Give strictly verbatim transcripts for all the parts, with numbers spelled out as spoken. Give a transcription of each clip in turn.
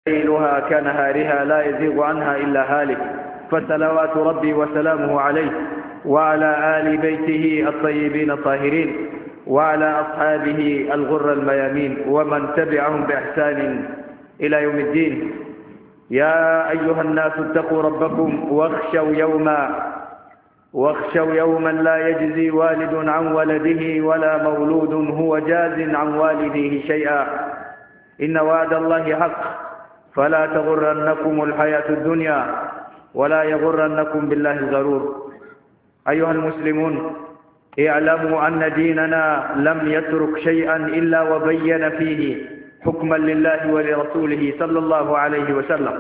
ليلها كنهارها لا يزيغ عنها إلا هالك، فصلوات ربي وسلامه عليه وعلى آل بيته الطيبين الطاهرين وعلى أصحابه الغر الميامين ومن تبعهم بإحسان إلى يوم الدين. يا أيها الناس اتقوا ربكم واخشوا يوما واخشوا يوما لا يجزي والد عن ولده ولا مولود هو جاز عن والده شيئا، إن وعد الله حق فلا تغرنكم الحياة الدنيا ولا يغرنكم بالله الغرور. أيها المسلمون، اعلموا أن ديننا لم يترك شيئا إلا وبين فيه حكما لله ولرسوله صلى الله عليه وسلم،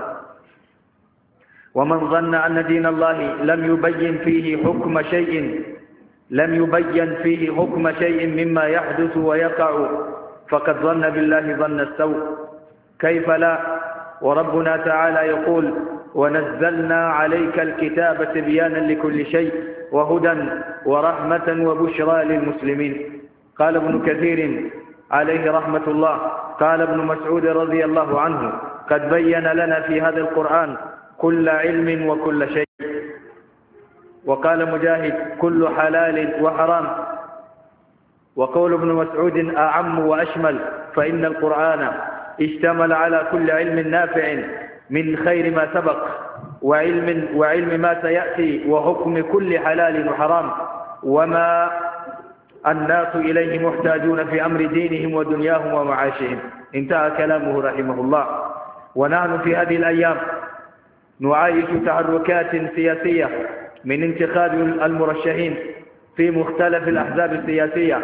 ومن ظن أن دين الله لم يبين فيه حكم شيء لم يبين فيه حكم شيء مما يحدث ويقع فقد ظن بالله ظن السوء. كيف لا وربنا تعالى يقول: ونزلنا عليك الكتاب تبيانا لكل شيء وهدى ورحمة وبشرى للمسلمين. قال ابن كثير عليه رحمة الله: قال ابن مسعود رضي الله عنه: قد بين لنا في هذا القرآن كل علم وكل شيء. وقال مجاهد: كل حلال وحرام. وقول ابن مسعود أعم وأشمل، فإن القرآن اشتمل على كل علم نافع من خير ما سبق وعلم, وعلم ما سيأتي وحكم كل حلال وحرام وما الناس إليه محتاجون في أمر دينهم ودنياهم ومعاشهم. انتهى كلامه رحمه الله. ونحن في هذه الأيام نعايش تحركات سياسية من انتخاب المرشحين في مختلف الأحزاب السياسية،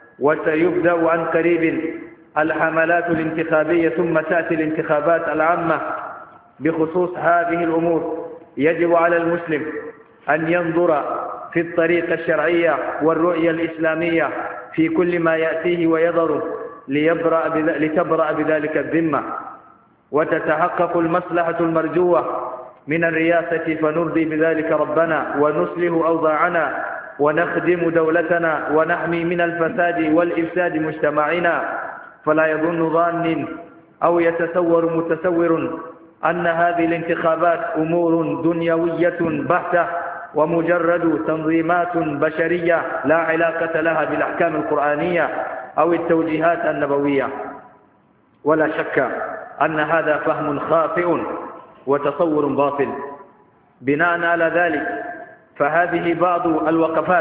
وسيبدأ عن قريب الحملات الانتخابية ثم تأتي الانتخابات العامة. بخصوص هذه الأمور يجب على المسلم أن ينظر في الطريقة الشرعية والرؤية الإسلامية في كل ما يأتيه ويضره ليبرأ لتبرأ بذلك الذمة وتتحقق المصلحة المرجوة من الرياسة، فنرضي بذلك ربنا ونصلح أوضاعنا ونخدم دولتنا ونحمي من الفساد والإفساد مجتمعنا. فلا يظن ظان أو يتصور متصور أن هذه الانتخابات أمور دنيوية بحتة ومجرد تنظيمات بشرية لا علاقة لها بالأحكام القرآنية أو التوجيهات النبوية. ولا شك أن هذا فهم خاطئ وتصور باطل. بناء على ذلك فهذه بعض الوقفات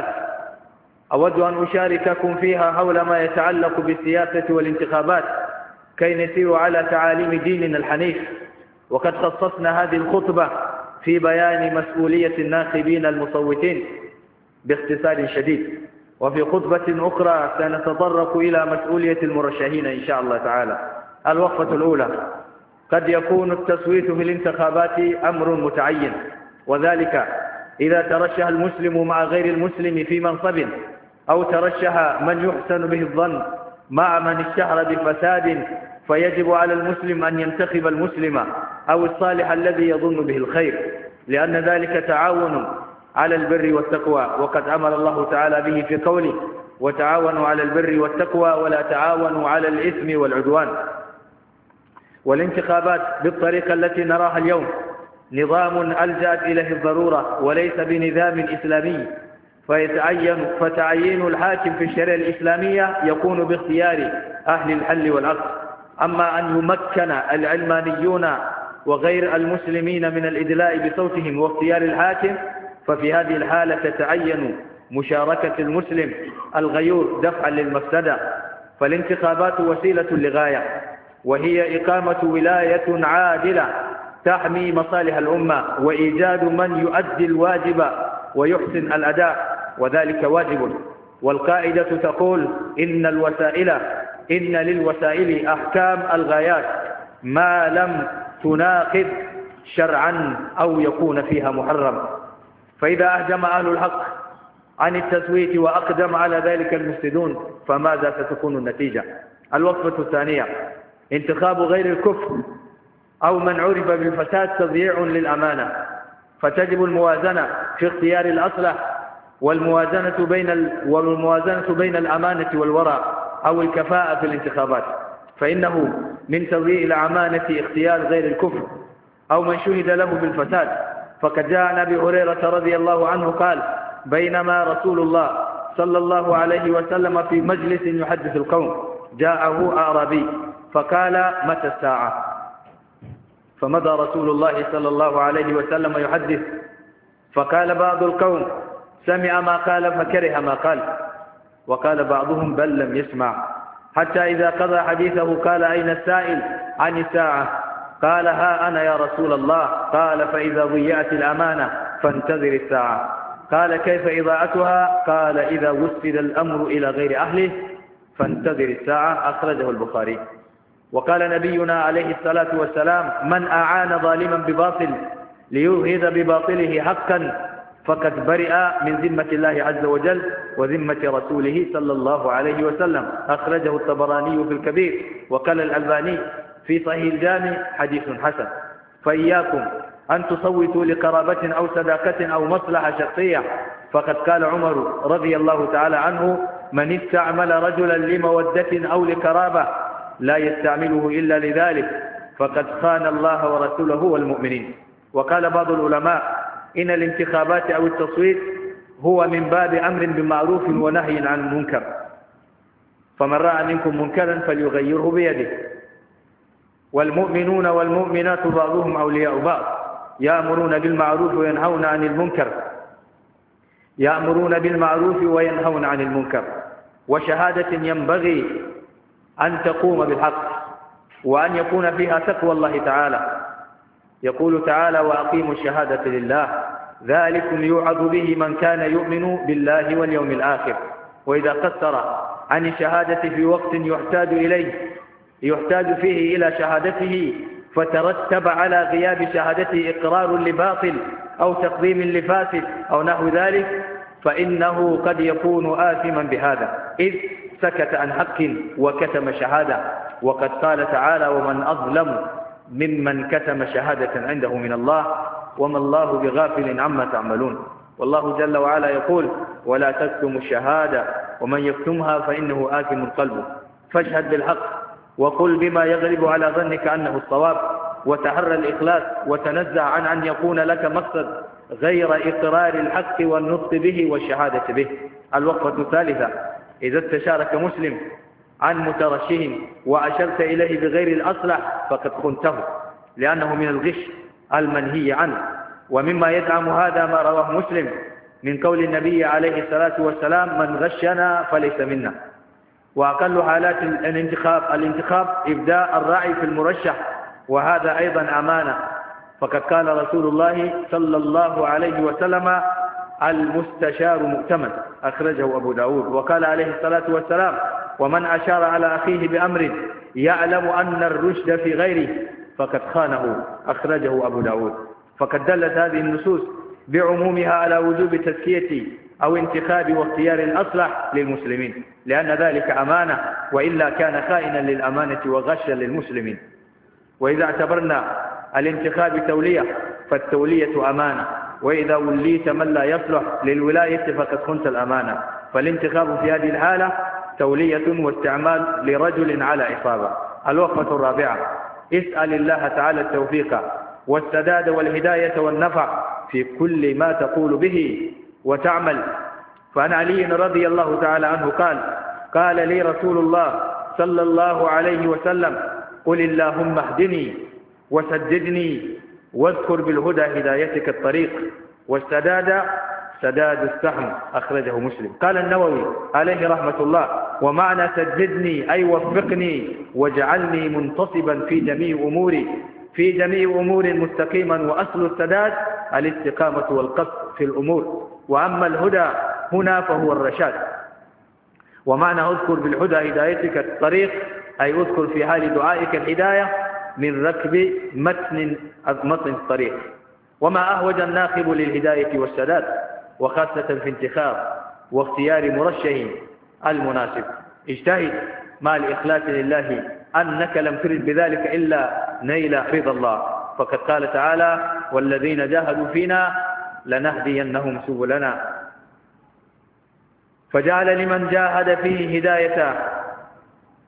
أود أن أشارككم فيها حول ما يتعلق بالسياسة والانتخابات كي نسير على تعاليم ديننا الحنيف. وقد خصصنا هذه الخطبة في بيان مسؤولية الناخبين المصوتين باختصار شديد، وفي خطبة أخرى سنتطرق إلى مسؤولية المرشحين إن شاء الله تعالى. الوقفة الأولى: قد يكون التصويت في الانتخابات أمر متعين، وذلك إذا ترشح المسلم مع غير المسلم في منصب، أو ترشح من يحسن به الظن مع من اشتهر بفساد، فيجب على المسلم أن ينتخب المسلم أو الصالح الذي يظن به الخير، لأن ذلك تعاون على البر والتقوى، وقد أمر الله تعالى به في قوله: وتعاونوا على البر والتقوى ولا تعاونوا على الإثم والعدوان. والانتخابات بالطريقة التي نراها اليوم نظام ألجأت إليه الضرورة وليس بنظام إسلامي، فيتعين فتعيين الحاكم في الشريعة الإسلامية يكون باختيار أهل الحل والعقد. أما أن يمكن العلمانيون وغير المسلمين من الإدلاء بصوتهم واختيار الحاكم، ففي هذه الحالة تتعين مشاركة المسلم الغيور دفعا للمفسدة. فالانتخابات وسيلة لغاية، وهي إقامة ولاية عادلة تحمي مصالح الأمة وإيجاد من يؤدي الواجب ويحسن الأداء، وذلك واجب. والقاعدة تقول: إن الوسائل إن للوسائل أحكام الغايات ما لم تناقض شرعا أو يكون فيها محرم. فإذا أهجم أهل الحق عن التصويت وأقدم على ذلك المفسدون فماذا ستكون النتيجة؟ الوقفة الثانية: انتخاب غير الكفر أو من عرف بالفساد تضييع للأمانة، فتجب الموازنة في اختيار الأصلح والموازنة بين ال... والموازنة بين الأمانة والورع أو الكفاءة في الانتخابات. فإنه من تضييع الأمانة اختيار غير الكفر أو من شهد له بالفساد. فقد جاء عن أبي هريرة رضي الله عنه قال: بينما رسول الله صلى الله عليه وسلم في مجلس يحدث القوم جاءه أعرابي فقال: متى الساعة؟ فمضى رسول الله صلى الله عليه وسلم يحدث، فقال بعض القوم: سمع ما قال فكره ما قال، وقال بعضهم: بل لم يسمع، حتى إذا قضى حديثه قال: أين السائل عن الساعة؟ قال: ها أنا يا رسول الله. قال: فإذا ضيعت الأمانة فانتظر الساعة. قال: كيف إضاعتها؟ قال: إذا وسد الأمر إلى غير أهله فانتظر الساعة. أخرجه البخاري. وقال نبينا عليه الصلاة والسلام: من أعان ظالما بباطل ليوهد بباطله حقا فقد برئ من ذمة الله عز وجل وذمة رسوله صلى الله عليه وسلم. أخرجه الطبراني في الكبير، وقال الألباني في صحيح الجامع: حديث حسن. فإياكم أن تصوتوا لقرابة أو صداقة أو مصلحة شخصية، فقد قال عمر رضي الله تعالى عنه: من استعمل رجلا لمودة أو لقرابة لا يستعمله إلا لذلك فقد خان الله ورسوله والمؤمنين. وقال بعض العلماء: إن الانتخابات أو التصويت هو من باب أمر بمعروف ونهي عن المنكر، فمن رأى منكم منكرا فليغيره بيده. والمؤمنون والمؤمنات بعضهم أولياء بعض، يأمرون بالمعروف وينهون عن المنكر يأمرون بالمعروف وينهون عن المنكر وشهادة ينبغي أن تقوم بالحق وأن يكون فيها تقوى الله تعالى. يقول تعالى: وأقيموا الشهادة لله ذلكم يوعظ به من كان يؤمن بالله واليوم الآخر. وإذا قصر عن الشهادة في وقت يحتاج إليه يحتاج فيه إلى شهادته فترتب على غياب شهادته إقرار لباطل أو تقديم لفاسد أو نحو ذلك، فإنه قد يكون آثما بهذا إذ سكت عن حق وكتم شهادة. وقد قال تعالى: ومن أظلم ممن كتم شهادة عنده من الله وما الله بغافل عما تعملون. والله جل وعلا يقول: ولا تكتموا الشهادة ومن يكتمها فإنه آثم قلبه. فاشهد بالحق وقل بما يغلب على ظنك أنه الصواب، وتحرى الإخلاص وتنزع عن أن يكون لك مقصد غير إقرار الحق والنطق به والشهادة به. الوقفة الثالثة: إذا استشارك مسلم عن مترشه وأشرت إليه بغير الأصلح فقد خنته، لأنه من الغش المنهي عنه. ومما يدعم هذا ما رواه مسلم من قول النبي عليه الصلاة والسلام: من غشنا فليس منا. وأقل حالات الانتخاب الانتخاب إبداء الرأي في المرشح، وهذا أيضا أمانة، فقد قال رسول الله صلى الله عليه وسلم: المستشار مؤتمن. أخرجه أبو داود. وقال عليه الصلاة والسلام: ومن أشار على أخيه بأمر يعلم أن الرشد في غيره فقد خانه. أخرجه أبو داود. فقد دلت هذه النصوص بعمومها على وجوب تزكية أو انتخاب واختيار الأصلح للمسلمين، لأن ذلك أمانة، وإلا كان خائنا للأمانة وغشا للمسلمين. وإذا اعتبرنا الانتخاب تولية فالتولية أمانة، وإذا وليت من لا يصلح للولاية فقد خنت الأمانة. فالانتخاب في هذه الحالة تولية واستعمال لرجل على عصابة. الوقفة الرابعة: اسأل الله تعالى التوفيق والسداد والهداية والنفع في كل ما تقول به وتعمل. فعن علي رضي الله تعالى عنه قال: قال لي رسول الله صلى الله عليه وسلم: قل اللهم اهدني وسددني واذكر بالهدى هدايتك الطريق والسداد سداد السهم. أخرجه مسلم. قال النووي عليه رحمة الله: ومعنى سددني أي وفقني واجعلني منتصبا في جميع أموري في جميع أمور مستقيما، وأصل السداد الاستقامة والقصد في الأمور. وأما الهدى هنا فهو الرشاد. ومعنى اذكر بالهدى هدايتك الطريق أي اذكر في حال دعائك الهداية من ركب متن متن الطريق. وما أهوج الناخب للهداية والسداد، وخاصة في انتخاب واختيار مرشح المناسب. اجتهد مع الإخلاص لله أنك لم ترد بذلك إلا نيل رضا الله، فقد قال تعالى: والذين جاهدوا فينا لنهدينهم سبلنا. فجعل لمن جاهد فيه هداية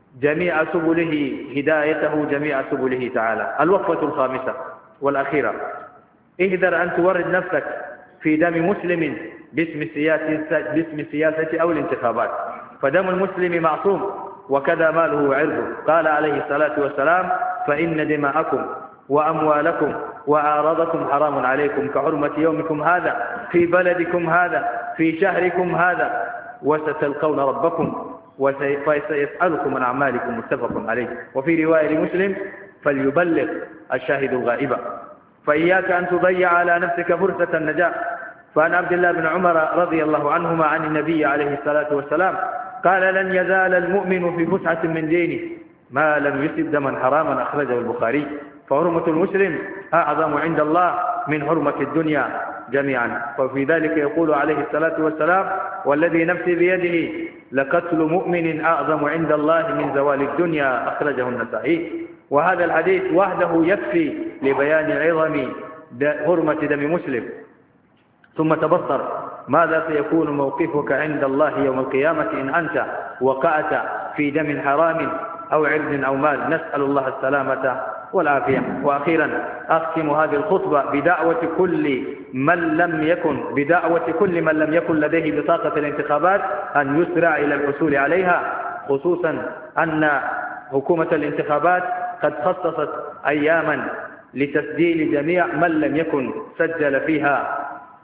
جميع سبله هدايته جميع سبله تعالى. الوقفة الخامسة والأخيرة: اهذر أن تورد نفسك في دم مسلم باسم السياسة, باسم السياسة أو الانتخابات، فدم المسلم معصوم وكذا ماله وعرضه. قال عليه الصلاة والسلام: فإن دماءكم وأموالكم وأعراضكم حرام عليكم كحرمة يومكم هذا في بلدكم هذا في شهركم هذا وستلقون ربكم وسيسألكم عن أعمالكم. متفق عليه. وفي رواية لمسلم: فليبلغ الشاهد الغائب. فإياك أن تضيع على نفسك فرصة النجاة. فعن عبد الله بن عمر رضي الله عنهما عن النبي عليه الصلاة والسلام قال: لن يزال المؤمن في فسحة من دينه ما لم يصب دما حراما. أخرجه البخاري. فحرمة المسلم أعظم عند الله من حرمة الدنيا جميعا. وفي ذلك يقول عليه الصلاة والسلام: والذي نفسي بيده لقتل مؤمن أعظم عند الله من زوال الدنيا. أخرجه النسائي. وهذا الحديث وحده يكفي لبيان عظم حرمة دم مسلم. ثم تبصر ماذا سيكون موقفك عند الله يوم القيامة إن أنت وقعت في دم حرام أو عرض أو مال. نسأل الله السلامة والعافية. وأخيرا أختم هذه الخطبة بدعوة كل من لم يكن بدعوة كل من لم يكن لديه بطاقة الانتخابات أن يسرع إلى الحصول عليها، خصوصا أن حكومة الانتخابات قد خصصت أياما لتسجيل جميع من لم يكن سجل فيها.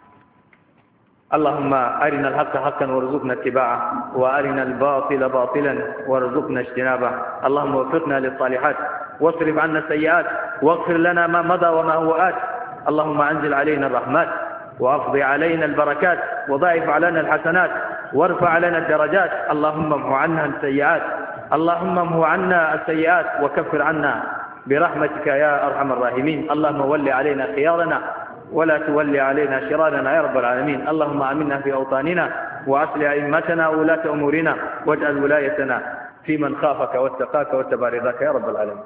اللهم أرنا الحق حقا وارزقنا اتباعه، وأرنا الباطل باطلا وارزقنا اجتنابه. اللهم وفقنا للصالحات واصرف عنا السيئات واغفر لنا ما مضى وما هو آت. اللهم أنزل علينا الرحمات وأفضي علينا البركات وضاعف علينا الحسنات وارفع علينا الدرجات. اللهم امحو عنا السيئات اللهم امحو عنا السيئات وكفر عنا برحمتك يا أرحم الراحمين. اللهم ول علينا خيارنا ولا تولي علينا شرارنا يا رب العالمين. اللهم آمنا في أوطاننا وأصلح أئمتنا وولاة أمورنا واجعل ولايتنا في من خافك واتقاك واتبع رضاك يا رب العالمين.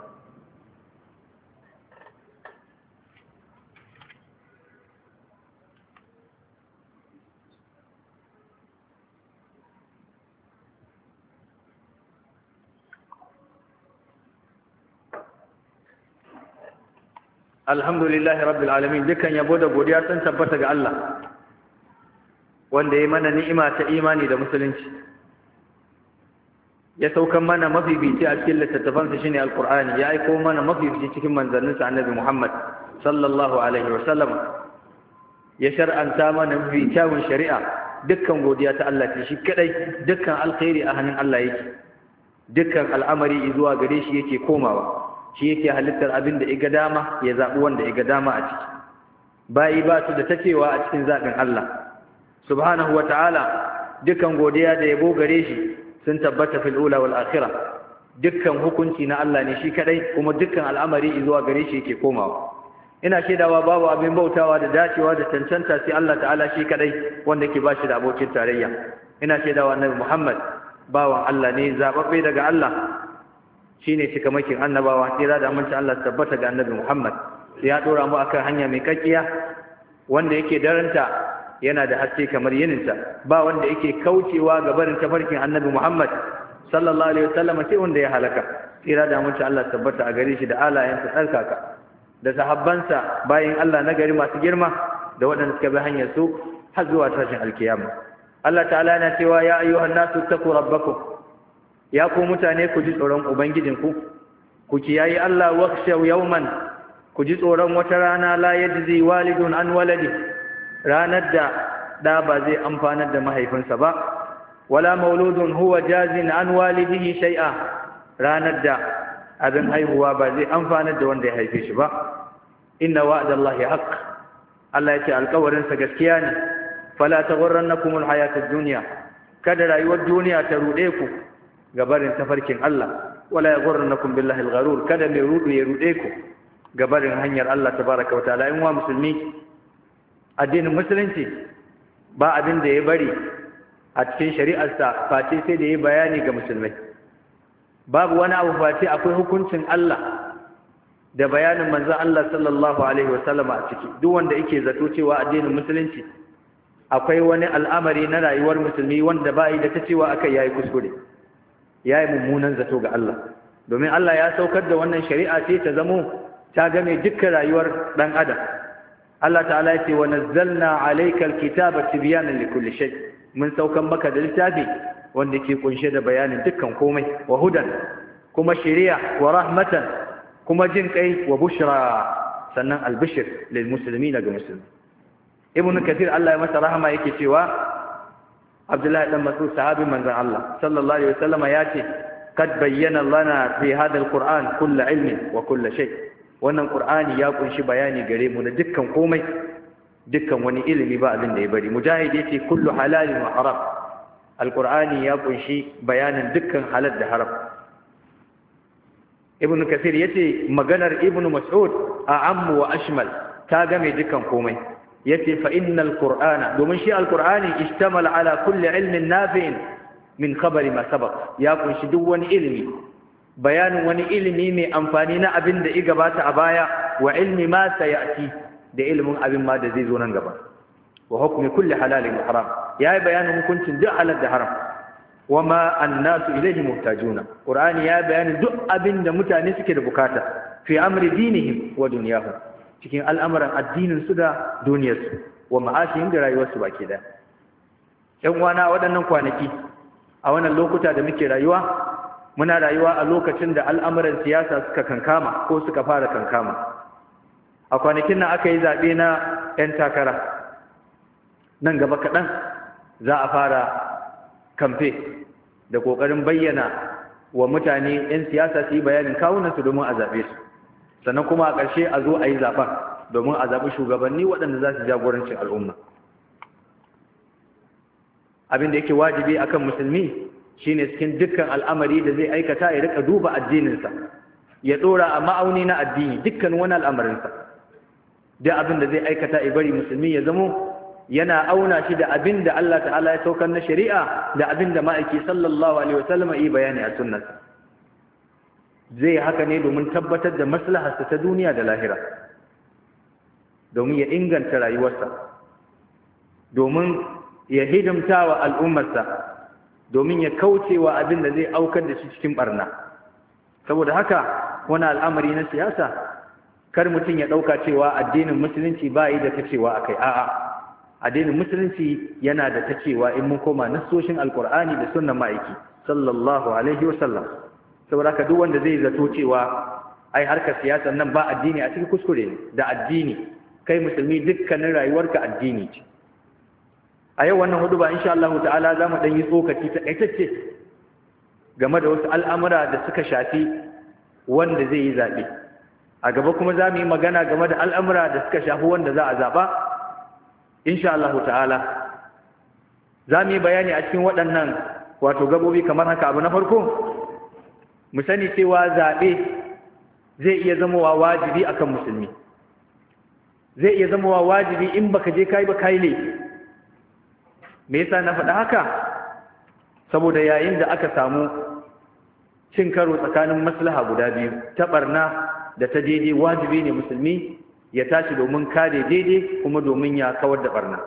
Alhamdulillahi rabbil alamin. Dukan yabo da godiya sun tabbata ga Allah wanda ya mana ni'ima ta imani da musulunci, ya saukan mana mafifici a cikin littattafansa shine alqur'ani, ya aiko mana mafifici cikin manzanninsa annabi Muhammad sallallahu alaihi wa sallam, ya shar'anta mana mafi kyawun shari'a. Dukkan godiya ta Allah ce shi kadai, dukkan alkhairi a hannun Allah yake, dukkan al'amari zuwa gare shi yake komawa. Shi yake halittar abin da iga dama ya zaɓi wanda iga dama a ciki. Bayi ba su da ta cewa a cikin zaɓin Allah subhanahu wa ta'ala. Dukkan godiya da yabo gare shi sun tabbata fil ula wal akhirah. Dukkan hukunci na Allah ne shi kadai, kuma dukkan al'amari zuwa gare shi yake komawa. Ina shaidawa babu abin bautawa da dacewa da cancanta sai Allah ta'ala shi kadai wanda ke ba shi da abokin tarayya. Ina shaidawa annabi Muhammad bawan Allah ne, zababbe daga Allah, shine cikamakin annabawa. Tsira da aminci Allah tabbata ga annabi Muhammad. Ya dora mu akan hanya mai kakkiya wanda yake daranta yana da haske kamar yininta. Ba wanda yake kaucewa ga barin tafarkin annabi Muhammad sallallahu alaihi wasallam sai wanda ya halaka. Tsira da aminci Allah tabbata a gare shi da alayensa tsarkaka da sahabbansa bayin Allah na gari masu girma da waɗanda suka bi hanyar su har zuwa tashin alkiyama. Allah ta'ala yana cewa ya ayyuhan nasu taqu rabbakum. Ya ku mutane ku ji tsoron ubangijinku, ku kiyayi Allah. wakhshaw yawman, ku ji tsoron wata rana la yajzi walidun an waladi, ranar da da ba zai amfanar da mahaifinsa ba, wala mauludun huwa jazin an walidihi shay'a, ranar da abin haihuwa ba zai amfanar da wanda ya haife shi ba. Inna wa'dallahi haqq, Allah ya ce alƙawarinsa gaskiya ne. Fala taghurrannakumul hayatud dunya, kada rayuwar duniya ta rude ku gabarin tafarkin Allah. Wala yaghurrannakum billahi al-gharur, kada mai rudu ya rude ku gabarin hanyar Allah tabaraka wa ta'ala. In wa musulmi, addinin musulunci ba abin da ya bari a cikin shari'arsa face sai da ya bayani ga musulmai. Babu wani abu face akwai hukuncin Allah da bayanin manzon Allah sallallahu alaihi wasallam a ciki. Duk wanda yake zato cewa addinin musulunci akwai wani al'amari na rayuwar musulmi wanda ba yi da ta cewa akai yayi kuskure. yayi mummunan zato ga Allah domin Allah ya saukar da wannan shari'a ce ta zamo ta game dukkan rayuwar dan adam Allah ta'ala ya ce wa nazzalna alayka alkitaba tibyanan likulli shay mun saukan maka da littafi wanda ke kunshe da bayanin dukkan komai wa hudan kuma shari'a wa rahmatan kuma jin kai wa bushra sannan albishir lil muslimin ga musulmi ibn kathir Allah ya masa rahama yake cewa Abdullahi dan Mas'ud sahabi manzon Allah sallallahu alaihi wasallam ya ce kad bayyana lana fi hadha alquran kullu ilmin wa kullu shay wannan qur'ani ya kunshi bayani gare mu da dukkan komai dukkan wani ilimi ba abin da ya bari mujahid yace kullu halalin wa haram alqur'ani ya kunshi bayanin dukkan halal da haram ibn kathir yace maganar ibn mas'ud a'ammu wa ashmal ta game dukkan komai yace fa innal qur'ana domin shi alqur'ani ishtamala ala kulli ilmin nafi'in min khabari ma sabaq ya kunshi duk wani ilimi bayanin wani ilimi mai amfani na abin da ya gabata a baya wa ilmi ma sayati da ilimin abin ma da zai zo nan gaba wa hukmi kulli halalin wa haram yayi bayanin hukuncin duk halal da haram wama annasu ilayhi muhtajuna qur'ani ya bayanin duk abin da mutane suke da bukata fi amri dinihim wa dunyahum cikin al'amuran addinin su da duniyarsu wa ma'ashihim da rayuwarsu baki daya yan uwana waɗannan kwanaki a wannan lokuta da muke rayuwa muna rayuwa a lokacin da al'amuran siyasa suka kankama ko suka fara kankama a kwanakin nan aka yi zaɓe na 'yan takara nan gaba kaɗan za a fara kamfe da ƙoƙarin bayyana wa mutane 'yan siyasa su yi bayanin kawunansu domin a zaɓe su sannan kuma a ƙarshe a zo a yi zaɓen domin a zaɓi shugabanni waɗanda za su jagorancin al'umma abin da yake wajibi akan musulmi shine cikin dukkan al'amari da zai aikata ya rika duba addininsa ya dora a ma'auni na addini dukkan wani al'amarinsa da abin da zai aikata ya bari musulmi ya zamo yana auna shi da abin da Allah ta'ala ya saukar na shari'a da abin da ma'aiki sallallahu alaihi wasallam yi bayani a sunnarsa zai haka ne domin tabbatar da maslaharsa ta duniya da lahira domin ya inganta rayuwarsa domin ya hidimta wa al'ummarsa domin ya kauce wa abin da zai aukar da shi cikin barna saboda haka wani al'amari na siyasa kar mutum ya ɗauka cewa addinin musulunci ba yi da ta cewa a kai a'a addinin musulunci yana da ta cewa in mun koma nassoshin alkur'ani da sunnan ma'aiki sallallahu alaihi wasallam saboda haka duk wanda zai zato cewa ai harkar siyasar nan ba addini a cikin kuskure ne da addini kai musulmi dukkanin rayuwarka addini ce a yau wannan hudu ba insha Allah ta'ala za mu ɗan yi tsokaci ta ƙaitacce game da wasu al'amura da suka shafi wanda zai yi zaɓe a gaba kuma za mu yi magana game da al'amura da suka shafi wanda za a zaɓa insha Allah ta'ala za mu yi bayani a cikin waɗannan wato gabobi kamar haka abu na farko mu sani cewa zaɓe zai iya zamowa wajibi akan musulmi zai iya zamowa wajibi in baka je kai ba kai laifi me yasa na faɗa haka saboda yayin da aka samu cin karo tsakanin maslaha guda biyu ta barna da ta daidai wajibi ne musulmi ya tashi domin kare daidai kuma domin ya kawar da barna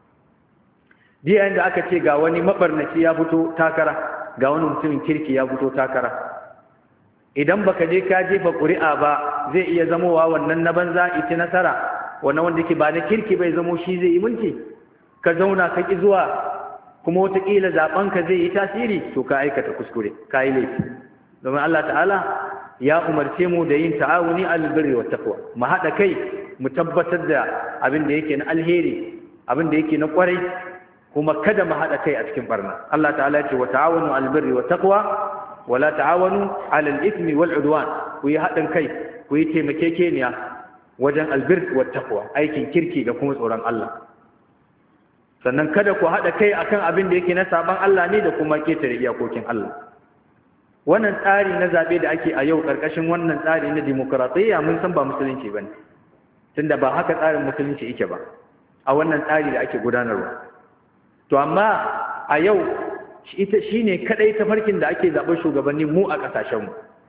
yayin da aka ce ga wani mabarnaci ya fito takara ga wani mutumin kirki ya fito takara idan baka je ka jefa ƙuri'a ba zai iya zamowa wannan na banza ita nasara wannan wanda yake ba na kirki bai zamo shi zai yi mulki ka zauna ka ƙi zuwa kuma wataƙila zaɓenka zai yi tasiri to ka aikata kuskure ka yi laifi domin Allah ta'ala ya umarce mu da yin ta'awuni alal birri wat taqwa mu haɗa kai mu tabbatar da abin da yake na alheri abin da yake na ƙwarai kuma kada mu haɗa kai a cikin barna Allah ta'ala ya ce wa ta'awanu alal birri wat taqwa wa la ta'awanu alal ithmi wal udwan ku yi haɗin kai ku yi taimakekeniya wajen albir wat taqwa aikin kirki da kuma tsoron Allah sannan kada ku haɗa kai akan abin da yake na saban Allah ne da kuma ketare iyakokin Allah wannan tsari na zaɓe da ake a yau ƙarƙashin wannan tsari na dimokuraɗiyya mun san ba musulunci ba ne tunda ba haka tsarin musulunci yake ba a wannan tsari da ake gudanarwa to amma a yau ita shi ne kaɗai tafarkin da ake zaɓar shugabanni mu a ƙasashenmu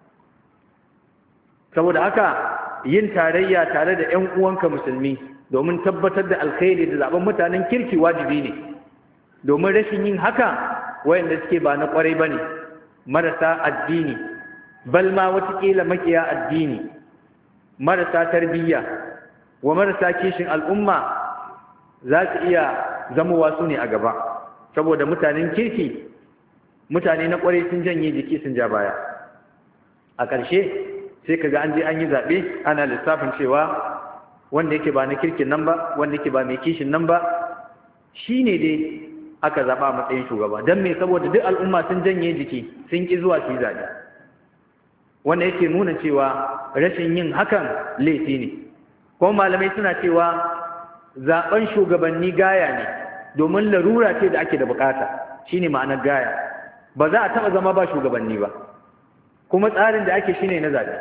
saboda haka yin tarayya tare da 'yan uwanka musulmi domin tabbatar da alkhairi da zaben mutanen kirki wajibi ne domin rashin yin haka wayanda suke ba na kwarai bane marasa addini, bal ma watakila makiya addini, marasa tarbiyya wa marasa kishin al'umma za su iya zamowa su ne a gaba, saboda mutanen kirki, mutane na kwarai sun janye jiki sun ja baya. A ƙarshe sai kaga an je an yi zaɓe ana lissafin cewa wanda yake ba na kirkin nan ba, wanda yake ba mai kishin nan ba, shi ne dai aka zaɓa a matsayin shugaba. Don me? saboda duk al'umma sun janye jiki sun ƙi zuwa su yi zaɓe, wanda yake nuna cewa rashin yin hakan laifi ne. Kuma malamai suna cewa zaɓen shugabanni gaya ne, domin larura ce da ake da bukata, shine ma'anar gaya. Ba za a taɓa zama ba shugabanni ba, kuma tsarin da ake shine na zaɓe.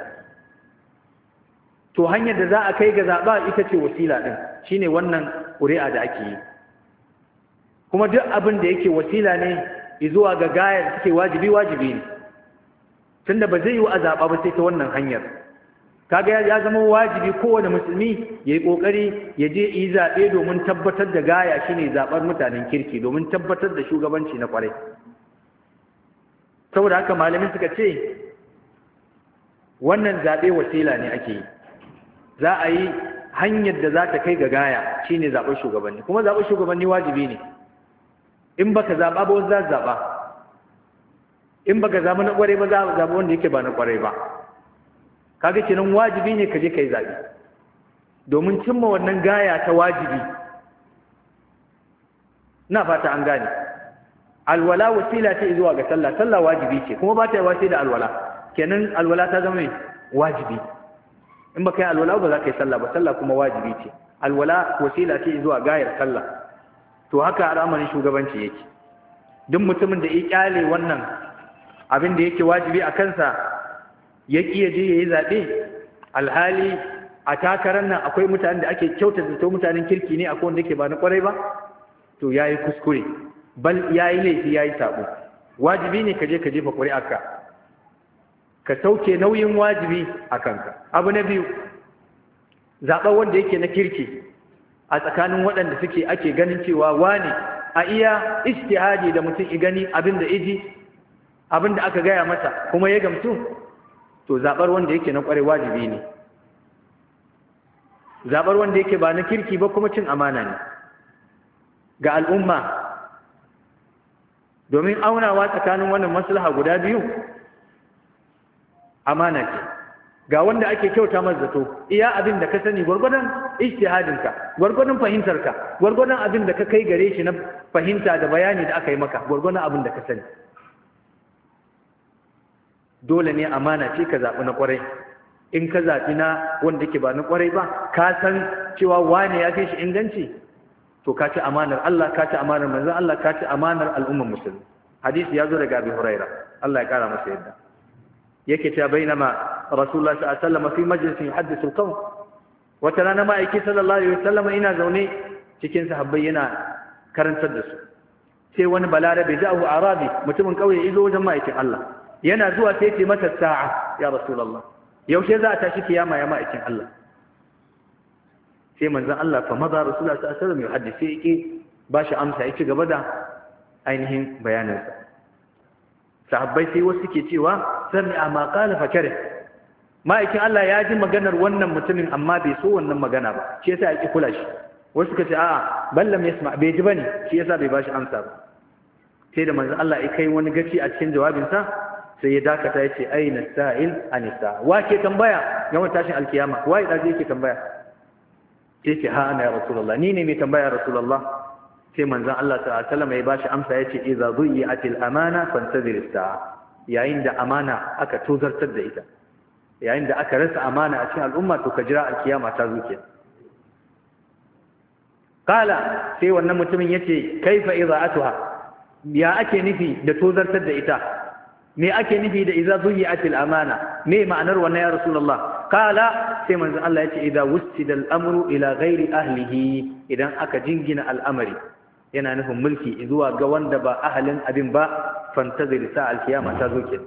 To hanyar da za a kai ga zaɓa ita ce wasila ɗin, shine wannan ƙuri'a da ake yi. Kuma duk abin da yake wasila ne zuwa ga gaya da suke wajibi wajibi ne, tunda ba zai yi a zaɓa ba sai ta wannan hanyar. Kaga ya zama wajibi kowane musulmi ya yi ƙoƙari ya je yi zaɓe domin tabbatar da gaya shine zaɓar mutanen kirki, domin tabbatar da shugabanci na ƙwarai. Saboda haka malamin suka ce wannan zaɓe wasila ne ake yi, za a yi hanyar da za ta kai ga gaya shine zaɓar shugabanni, kuma zaɓar shugabanni wajibi ne. In baka zaɓa ba wasu za su zaɓa, in baka zaɓa na ƙwarai ba za a zaɓa wanda yake ba na ƙwarai ba. Kaga kenan wajibi ne ka je ka yi zaɓe domin cimma wannan gaya ta wajibi. Na fata an gane. Alwala wasila ce zuwa ga sallah, sallah wajibi ce kuma ba ta yi wasi da alwala, kenan alwala ta zama wajibi. In baka yi alwala ba za ka yi sallah ba, sallah kuma wajibi ce. Alwala wasila ce zuwa gayar sallah. To haka al'amarin shugabanci yake. Duk mutumin da ya kyale wannan abin da yake wajibi a kansa ya ƙi ya je ya yi zaɓe, alhali a takarar nan akwai mutanen da ake kyauta zato mutanen kirki ne, akwai wanda yake ba na ƙwarai ba, to ya yi kuskure, bal ya yi laifi, ya yi saɓo. Wajibi ne ka je ka jefa ƙuri'arka, ka sauke nauyin wajibi a kanka. Abu na biyu, zaɓar wanda yake na kirki a tsakanin waɗanda suke ake ganin cewa wane a iya ijtihadi da mutum i gani abin da iji, abin da aka gaya masa kuma ya gamsu, to zaɓar wanda yake na ƙwarai wajibi ne. Zaɓar wanda yake ba na kirki ba kuma cin amana ne ga al'umma, domin aunawa tsakanin wannan maslaha guda biyu amana ce. Ga wanda ake kyauta masa zato, iya abin da ka sani gwargwadon ijtihadinka, gwargwadon fahimtarka, gwargwadon abin da ka kai gare shi na fahimta da bayani da aka yi maka, gwargwadon abin da ka sani. Dole ne amana ce ka zaɓi na ƙwarai. In ka zaɓi na wanda ke ba na ƙwarai ba, ka san cewa wane ya fi shi inganci, to ka ci amanar Allah, ka ci amanar manzon Allah, ka ci amanar al'ummar musulmi. Hadisi ya zo daga Abi Huraira, Allah ya kara masa yadda. Yake cewa bainama Rasulullah sallallahu alaihi wasallam fi majlisin yuhaddithu al-qawm, wata rana ma'aiki sallallahu alaihi wasallam ina zaune cikin sahabbai yana karantar da su. Sai wani balarabe ja'ahu arabi, mutumin kauye izo wajen ma'aikin Allah. Yana zuwa sai ce masa sa'a ya Rasulullah, yaushe za a tashi kiyama ya ma'aikin Allah? Sai manzon Allah fa maza Rasulullah sallallahu alaihi wasallam ya hadisi yake ba shi amsa, yake gaba da ainihin bayaninsa. Sahabbai sai wasu ke cewa sami'a ma qala fa kare, ma'aikin Allah ya ji maganar wannan mutumin amma bai so wannan magana ba, shi yasa yake kula shi. Wasu suka ce a'a ballam yasma, bai ji bane, shi yasa bai bashi amsa ba. Sai da manzon Allah ya kai wani gaci a cikin jawabinsa, sai ya dakata ya ce aina sa'il anisa, wa ke tambaya game tashin alkiyama, wa ya dace yake tambaya? Sai ce ha ana ya Rasulullah, ni ne mai tambaya Rasulullah. Sai manzon Allah sallallahu alaihi wasallam ya bashi amsa, ya ce idza dhuyi'atil amana fantazir as-sa'a, yayin da amana aka tozartar da ita, yayin da aka rasa amana a cikin al'umma, to ka jira alkiyama ta zuke. Kala sai wannan mutumin yace kaifa idza'atuha, ya ake nufi da tozartar da ita, me ake nufi da idza dhuyi'atil amana, me ma'anar wannan ya Rasulullah? Kala sai manzon Allah yace idza wustida al-amru ila ghairi ahlihi, idan aka jingina al'amari, yana nufin mulki zuwa ga wanda ba ahalin abin ba, fantazir sa alkiyama ta zo ke.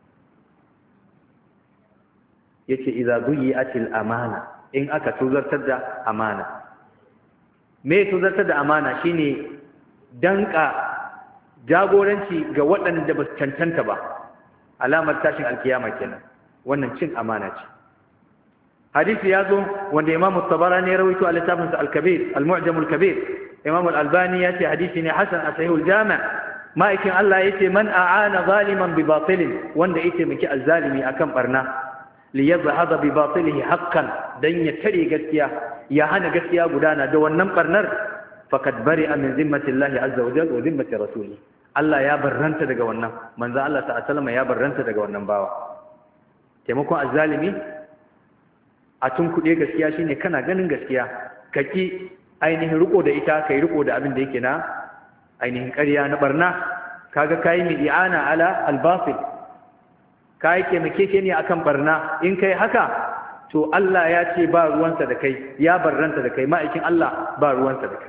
Yace idza dhuyi'atil amana, in aka tuzartar da amana. Me tuzartar da amana? Shine danka jagoranci ga waɗanda ba su cancanta ba, alamar tashin alkiyama kenan wannan cin amana ce hadisi ya zo wanda Imam Tabarani ya rawaito a littafinsa al-Kabir al-Mu'jam al-Kabir Imam al-Albani ya ce hadisi ne hasan a Sahih al-Jami' ma'aikin Allah yace man a'ana zaliman bi batilin wanda yake miki azzalimi akan barna li yadhhab bi batilihi haqqan dan ya tare gaskiya ya hana gaskiya gudana da wannan barnar faqad bari'a min zimmati Allah azza wa jalla wa zimmati rasulih Allah ya barranta daga wannan manzo Allah ta'ala sallama ya barranta daga wannan bawa taimakon azzalimi a tun kuɗe gaskiya shine kana ganin gaskiya kaki ainihin riko da ita kai riko da abin da yake na ainihin ƙarya na barna kaga kai mi i'ana ala al-batil kai ke make ne akan barna in kai haka to Allah ya ce ba ruwansa da kai ya barranta da kai ma'aikin Allah ba ruwansa da kai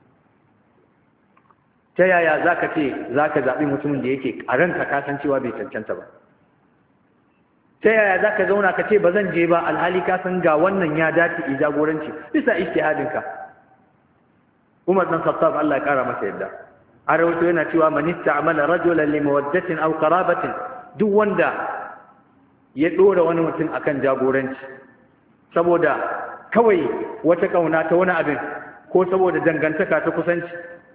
ta yaya zaka ce zaka zabi mutumin da yake a ranka ka san cewa bai cancanta ba ta yaya za ka zauna ka ce ba zan je ba alhali ka san ga wannan ya dace i jagoranci bisa ijtihadinka Umar dan Khattab Allah ya kara masa yadda a rawaito yana cewa man ista'mala rajulan li mawaddatin aw qarabatin duk wanda ya dora wani mutum akan jagoranci saboda kawai wata kauna ta wani abin ko saboda dangantaka ta kusanci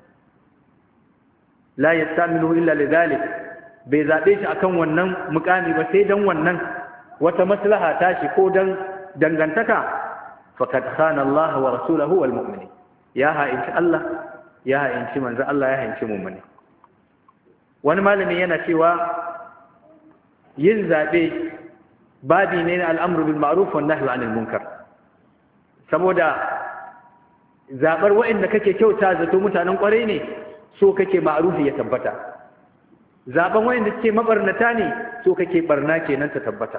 la yastamilu illa lidhalik bai zaɓe shi akan wannan mukami ba sai dan wannan wata maslaha ta shi ko dan dangantaka faqad khana Allah wa rasulahu wal mu'minin ya ha'inci Allah ya ha'inci manzo Allah ya ha'inci mu'mini wani malami yana cewa yin zaɓe babi ne na al'amru bil ma'ruf wan nahyi 'anil munkar saboda zabar wa'anda kake kyauta zato mutanen kwarai ne so kake ma'rufi ya tabbata zaben wayanda suke mabarnata ne so kake barna kenan ta tabbata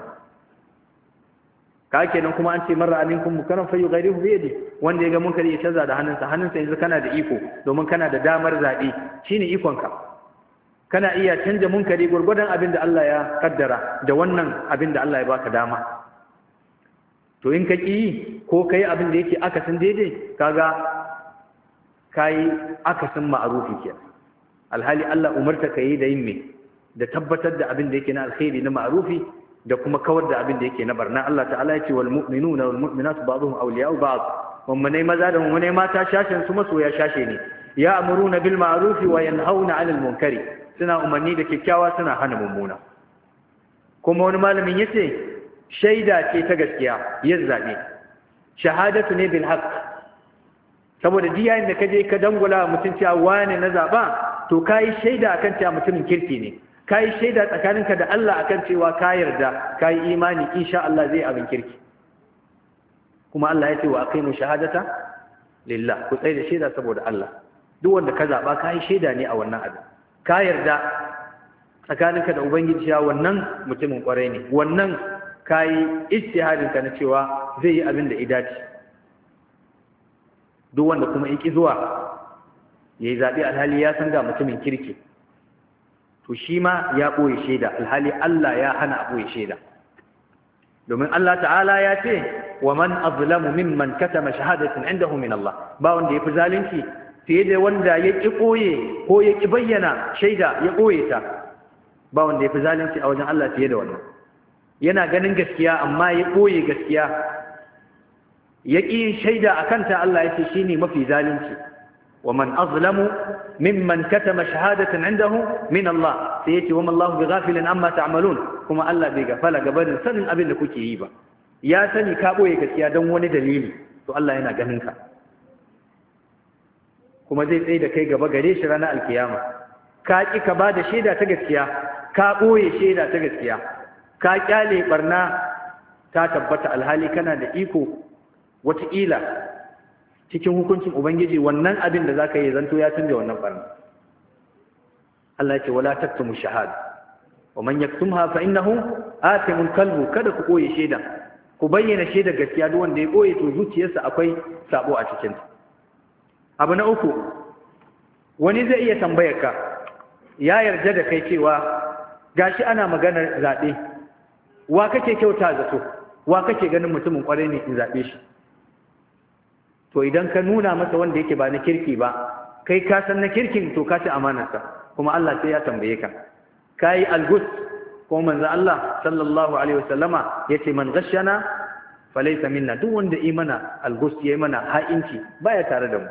ka kenan kuma an ce marra aminkum munkaran fa yughayyiru bi yadi wanda ya ga munkari ya canza da hannunsa hannunsa yanzu kana da iko domin kana da damar zabe shine ikonka kana iya canja munkari gurgurdan abin da Allah ya kaddara da wannan abin da Allah ya baka dama to in ka ki ko kai abin da yake akasin daidai kaga kai akasin ma'rufi kenan alhali Allah umarta ka yi da yin me da tabbatar da abin da yake na alkhairi na ma'rufi da kuma kawar da abin da yake na barna Allah ta'ala ya ce wal mu'minuna wal mu'minatu ba'dhum awliya'u ba'd mummunai maza da mummunai mata shashin su masoya shashe ne ya amuruna bil ma'ruf wa yanhauna 'anil munkari suna umarni da kyakkyawa suna hana mummuna kuma wani malamin yace shaida ce ta gaskiya yin zabe shahadatu ne bil haqq saboda diyayin da kaje ka dangula mutun cewa wane na zaba to kai shaida akan cewa mutumin kirki ne kai shaida tsakaninka da Allah akan cewa ka yarda kai imani insha Allah zai abin kirki kuma Allah ya ce wa aqimu shahadata lillah ku tsaya da shaida saboda Allah duk wanda ka zaba kai shaida ne a wannan abin ka yarda tsakaninka da ubangiji cewa wannan mutumin kwarai ne wannan kai ijtihadin ka na cewa zai yi abin da idaci duk wanda kuma yaki zuwa ya yi zaɓe alhali ya san ga mutumin kirki to shi ma ya ɓoye shaida alhali Allah ya hana a ɓoye shaida domin Allah ta'ala ya ce wa man azlamu mimman katama shahadatin indahu min Allah ba wanda ya fi zalunci fiye da wanda ya ƙi ɓoye ko ya ƙi bayyana shaida ya ɓoye ta ba wanda ya fi zalunci a wajen Allah fiye da wannan yana ganin gaskiya amma ya ɓoye gaskiya ya ƙi yin shaida a kanta Allah ya ce shi ne mafi zalunci ومن أظلم ممن كتم شهادة عنده من الله سيأتي وما الله بغافل عما تعملون كما الله بغفل قبل سن أبن لكوكي يبا يا سني كابوي كسيا دون دليل تو الله هنا جهنك كما زي سيدا كي قبا قريش رانا القيامة كاكي كبادة شيدا تغسيا كابوي شيدا تغسيا كاكالي برنا تاتبت الهالي كان دئيكو وتئيلا cikin hukuncin ubangiji wannan abin da zaka yi zanto ya canja wannan barna Allah ya ce wala taktumu shahada wa man yaktumha fa innahu atimul qalbu kada ku koyi sheda ku bayyana sheda gaskiya duk wanda ya koyi to zuciyarsa akwai sabo a cikin ta abu na uku wani zai iya tambayar ka ya yarda da kai cewa gashi ana maganar zabe wa kake kyauta zato wa kake ganin mutumin kwarai ne in zabe shi to idan ka nuna masa wanda yake ba na kirki ba kai ka san na kirkin to ka ci amanarsa kuma Allah sai ya tambaye ka kai algus ko manzo Allah sallallahu alaihi wasallama yace man ghashana falaysa minna, duk wanda imana algus yayi mana ha'inci baya tare da mu.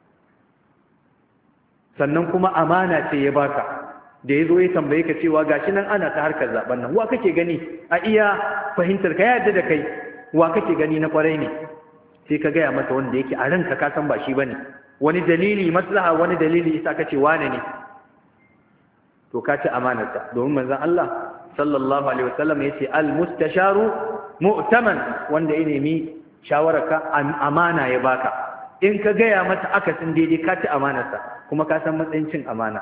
sannan kuma amana ce ya baka da yazo ya tambaye ka cewa gashi nan ana ta harkar zaben nan, wa kake gani a iya fahimtar ka yadda da kai, wa kake gani na kwarai ne, sai ka gaya masa wanda yake a ranka ka san ba shi bane, wani dalili maslaha wani dalili isa kace wane ne, to ka ci amanarsa. domin manzon Allah sallallahu alaihi wasallam yace al mustasharu mu'taman, wanda ya nemi shawararka amana ya baka, in ka gaya masa akasin daidai ka ci amanarsa kuma ka san matsayin cin amana.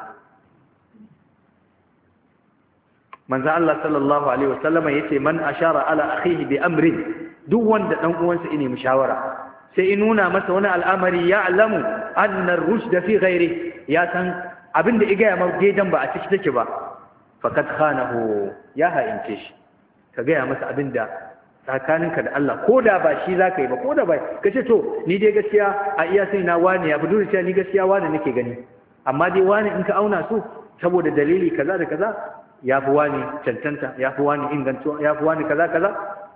manzon Allah sallallahu alaihi wasallam yace man ashara ala akhihi bi amrin, duk wanda dan uwansa ya nemi shawara sai in nuna masa wani al'amari ya alamu anna ar-rushd fi ghairi, ya san abinda ya gaya masa daidan ba a ciki take ba, faqad khanahu, ya ha'ince shi. ka gaya masa abinda tsakaninka da Allah ko da ba shi zaka yi ba, ko da ba kace to ni dai gaskiya a iya sai na wani ya fudu cewa ni gaskiya wani nake gani, amma dai wani in ka auna su saboda dalili kaza da kaza ya fi wani cancanta, ya fi wani ingantuwa, ya fi wani kaza kaza,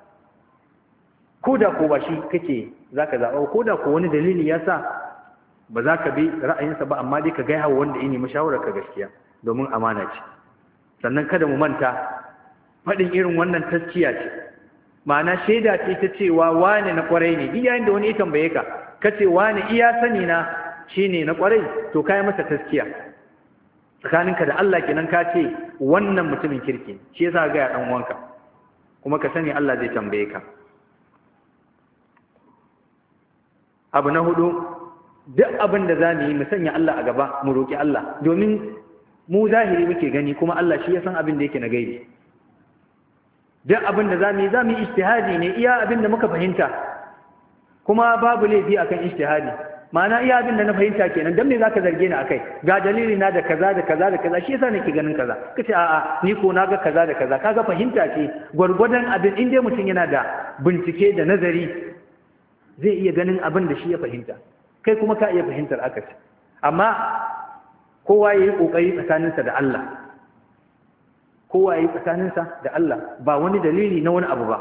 ko da ko ba shi kake zaka zaɓa, ko da ko wani dalili ya sa ba za ka bi ra'ayinsa ba, amma dai ka gaya wa wanda ya nemi shawararka gaskiya, domin amana ce. sannan kada mu manta faɗin irin wannan taskiya ce, ma'ana shaida ce ta cewa wane na kwarai ne. Iyayen da wani ya tambaye ka kace wane iya sani na shine na kwarai, to kai masa taskiya tsakaninka da Allah kenan, ka ce wannan mutumin kirki, shi yasa ga ya dan uwanka, kuma ka sani Allah zai tambaye ka. abu na hudu, duk abin da zamu yi mu sanya Allah a gaba, mu roki Allah, domin mu zahiri muke gani kuma Allah shi ya san abin da yake na gaibi. duk abin da zamu yi zamu yi ijtihadi ne, iya abin da muka fahimta, kuma babu laifi akan ijtihadi. ma'ana iya abin da na fahimta kenan, dan me zaka zarge ni akai, ga dalili na da kaza da kaza da kaza, shi yasa nake ganin kaza, kace a'a ni ko naga kaza da kaza, kaga fahimta ce gurgurdan abin. in dai mutum yana da bincike da nazari zai iya ganin abin da shi ya fahimta, kai kuma ka iya fahimtar akasi. amma kowa yayi kokari tsakaninsa da Allah, kowa yayi tsakaninsa da Allah, ba wani dalili na wani abu ba.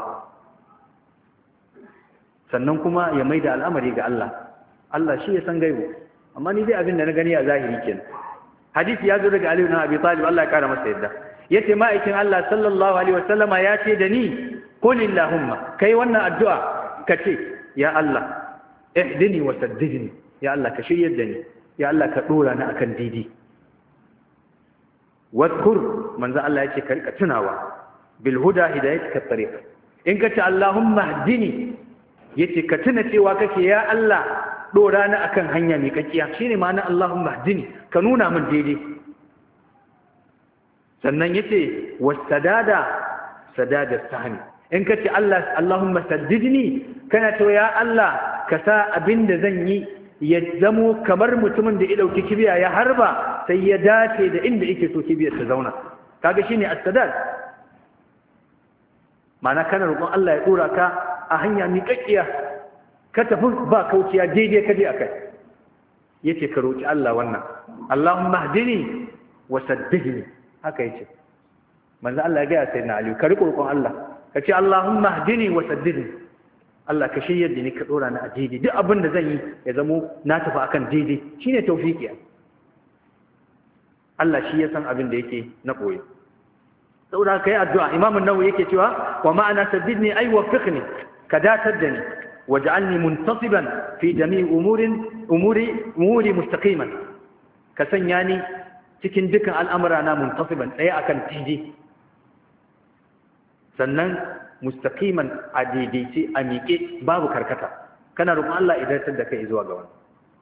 sannan kuma ya maida al'amari ga Allah, Allah shi ya san gaibu, amma ni dai abin da na gani a zahiri kenan. hadisi ya zo daga Ali ibn Abi Talib, Allah ya kara masa yadda, yace ma'aikin Allah sallallahu alaihi wasallama ya ce da ni, qul illahumma, kai wannan addu'a kace ya Allah ihdini wa saddidni, ya Allah ka shiryar da ni, ya Allah ka dora ni akan didi. wadhkur, manzo Allah yace ka rika tunawa, bil huda hidayatika tariq, in kace Allahumma hdini yace ka tuna cewa kake ya Allah dora ni akan hanya mai kakkiya, shine ma'ana Allahumma hdini, ka nuna min daidai. sannan yace wasadada sadada sahmi, in kace Allah Allahumma saddidni, kana to ya Allah ka sa abinda zan yi ya zamo kamar mutumin da ya dauki kibiya ya harba sai ya dace da inda yake so kibiyar ta zauna, kaga shine as-sadad. ma'ana kana roƙon Allah ya dora ka a hanya mai kakkiya, ka tafi ba kauciya, daidai ka je akai. yace ka roki Allah wannan, Allahumma hdini wa saddidni, haka yace manzo Allah ya ga sai na Ali, ka riko roƙon Allah, kace Allahumma hdini wa saddidni, Allah ka shiryar da ni, ka dora ni a daidai, duk abin da zan yi ya zamo na tafi akan daidai, shine tawfiki. Allah shi ya san abin da yake na koyi. saboda kai addu'a, Imam an-Nawawi yake cewa wa ma'ana saddidni ay waffiqni, ka datar da ni, waj'alni muntasiban fi jami'i umurin umuri umuri mustaqiman, ka sanya ni cikin dukkan al'amura na muntasiban, tsaye akan daidai, sannan mustaqiman a daidaice, a miƙe, babu karkata. kana roƙon Allah idan tar da kai zuwa ga wani.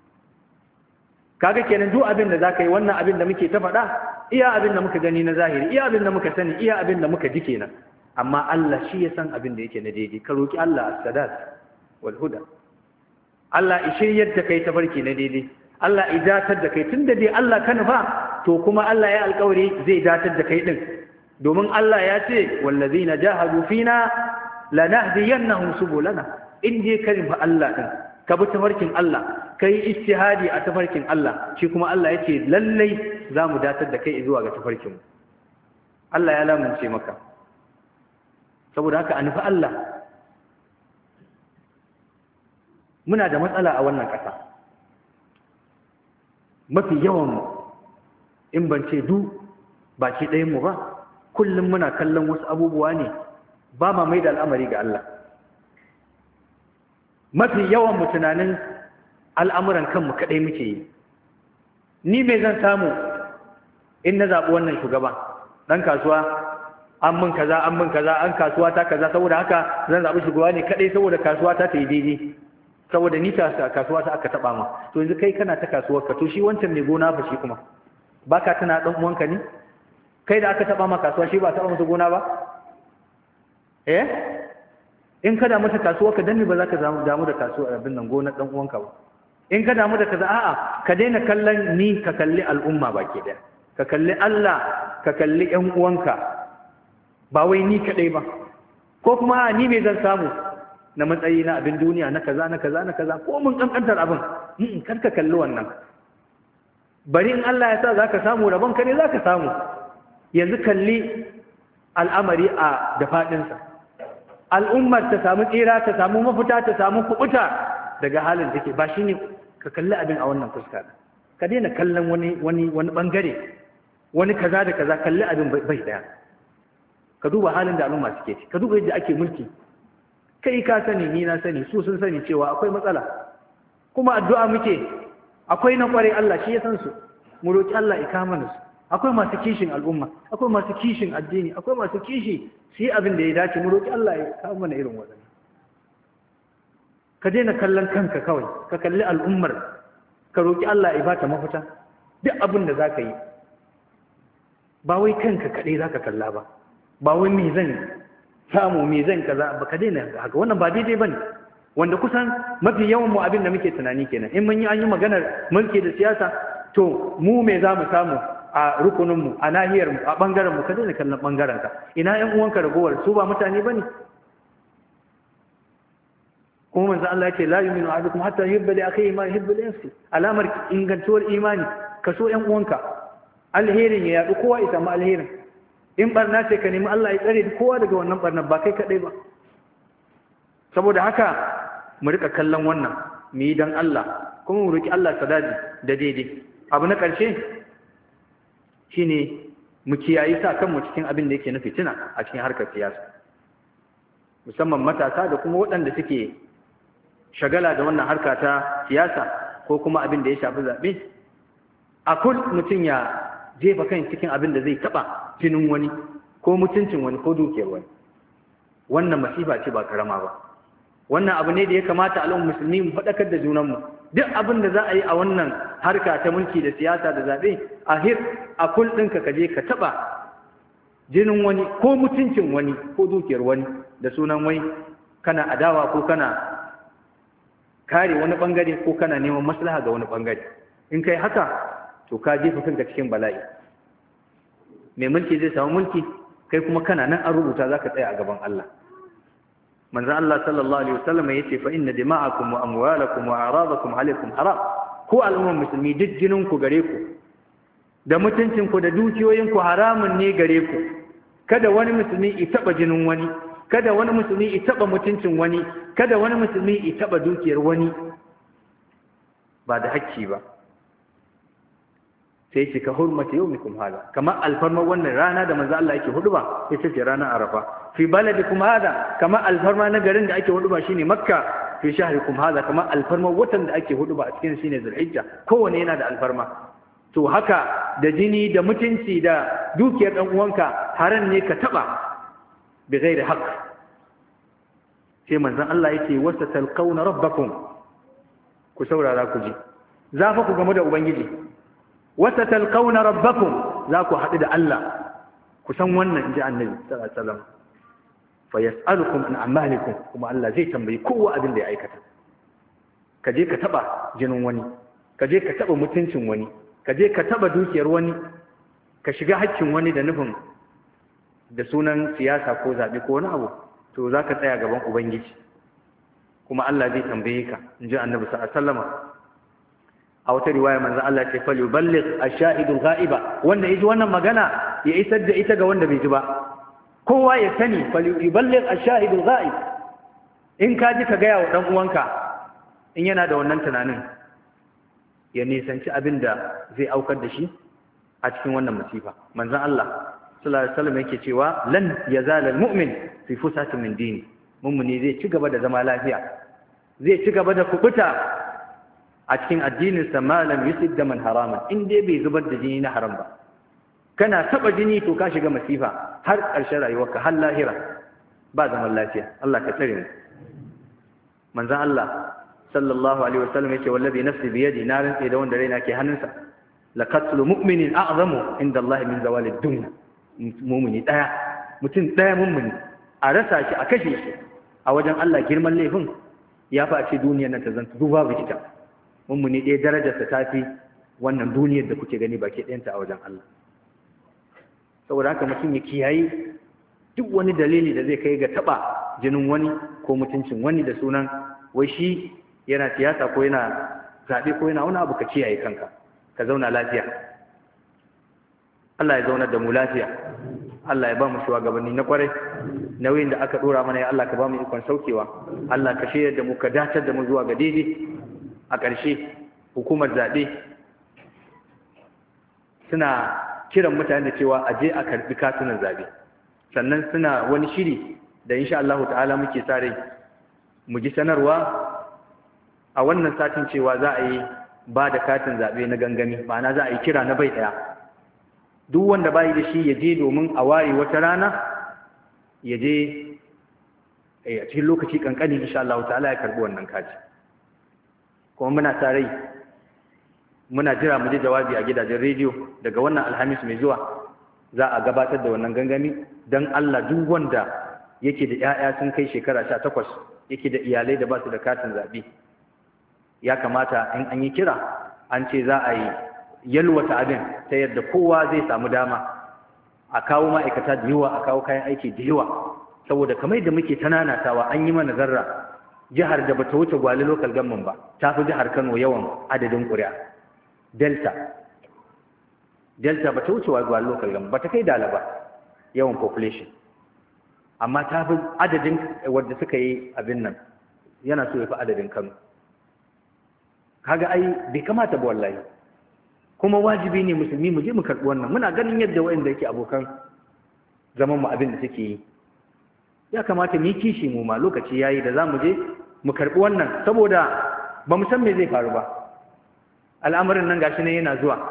kaga kenan duk abin da zaka yi, wannan abin da muke ta faɗa iya abin da muka gani na zahiri, iya abin da muka sani, iya abin da muka ji kenan, amma Allah shi ya san abin da yake na daidai. ka roki Allah as-sadat wal huda, Allah ya shiryar da kai tafarki na daidai, Allah ya datar da kai, tunda dai Allah ka nufa to kuma Allah ya alƙawari zai datar da kai din, domin Allah ya ce wallazina jahadu fina lanahdiyannahum subulana. in dai ka nufa Allah din, ka bi tafarkin Allah, kai ijtihadi a tafarkin Allah, shi kuma Allah yace lallai zamu datar da kai zuwa ga tafarkin mu. Allah ya lamunce maka. Saboda haka a nufi Allah. Muna da matsala a wannan ƙasa. Mafi yawanmu, in ban ce du baki ɗayanmu ba, kullum muna kallon wasu abubuwa ne, ba ma mai da al'amari ga Allah. Mafi yawanmu tunanin al'amuran kanmu kaɗai muke yi. Ni mai zan samu in na zaɓi wannan shugaba, ɗan kasuwa, an mun kaza, an mun kaza, an kasuwa ta kaza, saboda haka zan zaɓi shugaba ne kaɗai saboda kasuwa ta ta yi daidai. Saboda ni ta kasuwa ta aka taɓa ma. To yanzu kai kana ta kasuwar ka, to shi wancan mai gona fa shi kuma. Ba ka tana ɗan uwanka ne? Kai da aka taɓa ma kasuwa shi ba taɓa masa gona ba? Eh? In ka damu da kasuwar ka dan ba za ka damu da kasuwar abin nan gona ɗan uwanka ba. In ka damu da kaza a'a ka daina kallon ni, ka kalli al'umma baki ɗaya. Ka kalli Allah, ka kalli ƴan uwanka. Ba wai ni kaɗai ba. Ko kuma ni me zan samu na matsayi na abin duniya na kaza na kaza na kaza ko mun kankantar abin. In kar ka kalli wannan. Bari in Allah ya sa zaka samu rabon ka ne zaka samu. Yanzu kalli al'amari a da faɗinsa. Al'ummar ta samu tsira, ta samu mafita, ta samu kuɓuta daga halin da ke ba shi ne ka kalli abin a wannan fuska. Ka daina kallon wani wani wani bangare, wani kaza da kaza, kalli abin bai daya. Ka duba halin da al'umma suke ci, ka duba yadda ake mulki. Kai ka sani, ni na sani, su sun sani cewa akwai matsala. Kuma addu'a muke, akwai na kware Allah shi ya san su. Mu roki Allah ya kama su. Akwai masu kishin al'umma, akwai masu kishin addini, akwai masu kishi su yi abin da ya dace. Mu roki Allah ya kawo mana irin waɗannan. Ka daina kallon kanka kawai, ka kalli al'ummar, ka roki Allah ya bata mafita. Duk abin da za ka yi, ba wai kanka kaɗai za ka kalla ba, ba wai me zan samu, me zan kaza, ba ka daina haka. Wannan ba daidai ba ne, wanda kusan mafi yawan mu abin da muke tunani kenan. In mun yi an yi maganar mulki da siyasa, to mu me za mu samu a rukuninmu, a nahiyarmu, a ɓangarenmu, ka daina kallon ɓangarenka. Ina ‘yan uwanka ragowar, su ba mutane ba ne? Kuma manzo Allah ya ce la yu'minu ahadukum hatta yuhibba li akhihi ma yuhibbu li nafsihi. Alamar ingantuwar imani ka so ‘yan uwanka, alherin ya yaɗu, kowa ya samu alherin. In barna ce ka nemi Allah ya tsare kowa daga wannan barnar, ba kai kaɗai ba. Saboda haka mu rika kallon wannan, mu yi don Allah, kuma mu roki Allah sadadi da daidai. Abu na ƙarshe shine mu kiyayi sa kanmu cikin abin da yake na fitina a cikin harkar siyasa, musamman matasa da kuma waɗanda suke shagala da wannan harka ta siyasa ko kuma abin da ya shafi zaɓe. A kul mutum ya jefa kan cikin abin da zai taɓa jinin wani ko mutuncin wani ko dukiyar wani. Wannan masifa ce ba karama ba. Wannan abu ne da ya kamata al'ummar musulmi mu faɗakar da junanmu. Duk abin da za a yi a wannan harka ta mulki da siyasa da zaɓe, a hir a kul ɗinka ka je ka taɓa jinin wani ko mutuncin wani ko dukiyar wani da sunan wai kana adawa ko kana kare wani ɓangare ko kana neman maslaha ga wani ɓangare. In kai haka to ka jefa kanka cikin bala'i. Mai mulki zai samu mulki, kai kuma kana nan an rubuta za ka tsaya a gaban Allah. Manzon Allah sallallahu alaihi wasallam yace fa inna dima'akum wa amwalakum wa a'radakum alaykum haram. Ku al'ummar musulmi duk jinin ku gare ku da mutuncin ku da dukiyoyin ku haramun ne gare ku. Kada wani musulmi ya taba jinin wani, kada wani musulmi ya taba mutuncin wani, kada wani musulmi ya taba dukiyar wani ba da hakki ba. Sai ce ka hurmata yawmikum hada, kamar alfarma wannan rana da manzo Allah yake huduba, ita ce ranar Arafa. Fi baladikum hada, kamar alfarma na garin da ake huduba shine Makka. Fi shahrikum hada, kamar alfarma watan da ake huduba a cikin shine Zulhijja. Kowanne yana da alfarma. To haka da jini da mutunci da dukiyar dan uwanka haran ne ka taba bi ghairi haqq. Sai manzon Allah yake wasa talqauna rabbakum, ku saurara ku ji, za fa ku gamu da ubangiji. Wata talqauna rabbakum, za ku haɗu da Allah. Ku san wannan inji Annabi sallallahu alaihi wasallam. Fa yas'alukum an a'malikum, kuma Allah zai tambayi kowa abin da ya aikata. Ka je ka taba jinin wani, ka je ka taba mutuncin wani, ka je ka taba dukiyar wani, ka shiga haƙƙin wani da nufin da sunan siyasa ko zaɓe ko wani abu, to za ka tsaya gaban Ubangiji. Kuma Allah zai tambaye ka, inji Annabi sallallahu alaihi wasallam. a wata riwaya manzo Allah ce fal yuballigh ash-shahidul ghaiba wanda yaji wannan magana ya isar da ita ga wanda bai ji ba kowa ya sani fal yuballigh ash-shahidul ghaib in ka ji ka ga yawo dan uwanka in yana da wannan tunanin ya nisanci abinda zai aukar da shi a cikin wannan masifa manzon Allah sallallahu alaihi wasallam yake cewa lan yazal al-mu'min fi fusatin min dini mummuni zai ci gaba da zama lafiya zai ci gaba da kubuta a cikin addininsa malam yusuf da man haraman in dai bai zubar da jini na haram ba kana taba jini to ka shiga masifa har ƙarshen rayuwarka har lahira ba zaman lafiya Allah ka tsare mu manzon Allah sallallahu alaihi wasallam yace wallazi nafsi bi yadi na rantsa da wanda raina ke hannunsa la qatlu mu'minin a'zamu inda Allah min zawali dunya mu'mini daya mutum daya mu'mini a rasa shi a kashe shi a wajen Allah girman laifin ya fa a ce duniyar nan ta zanta duba ba ita mummuni ɗaya darajarsa ta fi wannan duniyar da kuke gani baki ɗayanta a wajen Allah saboda haka mutum ya kiyaye duk wani dalili da zai kai ga taɓa jinin wani ko mutuncin wani da sunan wai shi yana siyasa ko yana zaɓe ko yana wani abu ka kiyaye kanka ka zauna lafiya Allah ya zaunar da mu lafiya Allah ya ba mu shugabanni na kwarai nauyin da aka dora mana ya Allah ka ba mu ikon saukewa Allah ka shirya da mu ka dacar da mu zuwa ga daidai a ƙarshe hukumar zaɓe suna kiran mutane da cewa a je a karɓi katunan zaɓe sannan suna wani shiri da insha Allah ta'ala muke sa rai mu ji sanarwa a wannan satin cewa za a yi ba da katin zaɓe na gangami ma'ana za a yi kira na bai ɗaya duk wanda bayi da shi ya je domin a ware wata rana ya je a cikin lokaci kankani insha Allah ta'ala ya karɓi wannan kati kuma muna sa rai muna jira mu ji jawabi a gidajen rediyo daga wannan alhamis mai zuwa za a gabatar da wannan gangami don Allah duk wanda yake da 'ya'ya sun kai shekara sha takwas yake da iyalai da ba su da katin zaɓe ya kamata in an yi kira an ce za a yi yalwata abin ta yadda kowa zai samu dama a kawo ma'aikata da yawa a kawo kayan aiki da yawa saboda kamar da muke tananatawa an yi mana zarra jihar da bata wuce Gwale local government ba ta fi jihar Kano yawan adadin ƙuri'a delta delta bata wuce Gwale local government bata kai Dala ba yawan population amma ta fi adadin wanda suka yi abin nan yana so ya fi adadin Kano kaga ai bai kamata ba wallahi kuma wajibi ne musulmi mu je mu karɓi wannan muna ganin yadda wanda yake abokan zaman mu abin da suke yi ya kamata mu yi kishi mu ma lokaci yayi da zamu je mu karɓi wannan saboda ba mu san me zai faru ba al'amarin nan gashi ne yana zuwa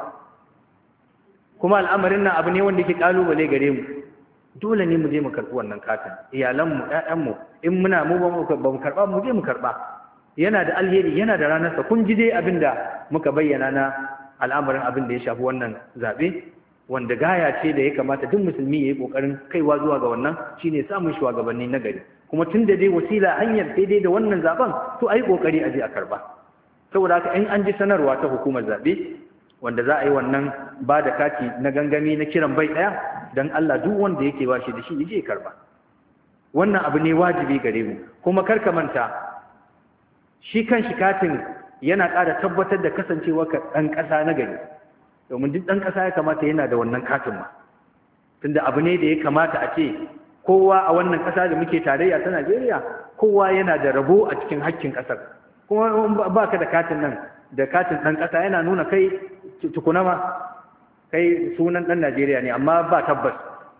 kuma al'amarin nan abu ne wanda yake kalubale gare mu dole ne mu je mu karɓi wannan katin iyalan mu ƴaƴan mu in muna mu ba mu karɓa mu je mu karɓa yana da alheri yana da ranarsa kun ji dai abinda muka bayyana na al'amarin abin da ya shafi wannan zaɓe wanda gaya ce da ya kamata duk musulmi ya yi ƙoƙarin kaiwa zuwa ga wannan shine samun shugabanni na gari kuma tun da dai wasila hanyar daidai da wannan zaɓen to a yi ƙoƙari a je a karɓa saboda haka in an ji sanarwa ta hukumar zaɓe wanda za a yi wannan ba da kati na gangami na kiran bai ɗaya don Allah duk wanda yake ba shi da shi ya je karɓa wannan abu ne wajibi gare mu kuma kar ka manta shi kan shi katin yana ƙara tabbatar da kasancewa ka ɗan ƙasa na gari domin duk ɗan ƙasa ya kamata yana da wannan katin ma tunda abu ne da ya kamata a ce kowa a wannan ƙasa da muke tarayya ta Najeriya kowa yana da rabo a cikin haƙƙin ƙasar kuma ba ka da katin nan da katin ɗan ƙasa yana nuna kai tukuna ma kai sunan ɗan Najeriya ne amma ba tabbas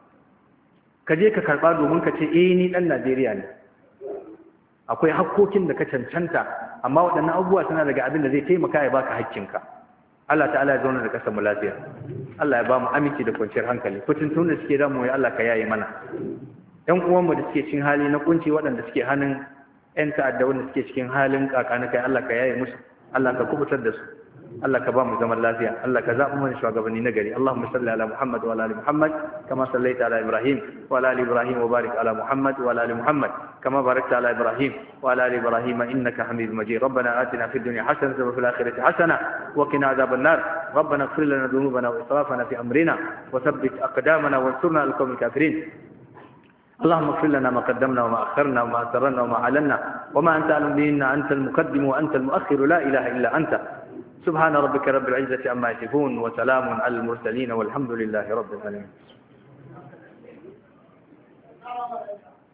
ka je ka karɓa domin ka ce eh ni ɗan Najeriya ne akwai hakkokin da ka cancanta amma waɗannan abubuwa suna daga abin da zai taimaka ya baka hakkinka Allah ta'ala ya zauna da kasar mu lafiya Allah ya ba mu aminci da kwanciyar hankali fitintun da suke damu ya Allah ka yaye mana ƴan uwan mu da suke cikin hali na kunci waɗanda suke hannun ƴan ta'adda wanda suke cikin halin kakana kai Allah ka yaye musu Allah ka kubutar da su Allah ka ba mu zaman lafiya Allah ka zaɓi mana shugabanni na gari Allahumma salli ala Muhammad wa ala ali Muhammad kama sallaita ala Ibrahim wa ala ali Ibrahim wa barik ala Muhammad wa ala ali Muhammad kama barakta ala Ibrahim wa ala ali Ibrahim innaka Hamidum Majid Rabbana atina fid dunya hasanatan wa fil akhirati hasanatan wa qina adhaban nar Rabbana ighfir lana dhunubana wa israfana fi amrina wa thabbit aqdamana wansurna ala al-qawmil kafirin اللهم اغفر لنا ما قدمنا وما أخرنا وما أسررنا وما أعلنا وما أنت أعلم به أنت المقدم وأنت المؤخر لا إله إلا أنت سبحان ربك رب العزة عما يصفون وسلام على المرسلين والحمد لله رب العالمين.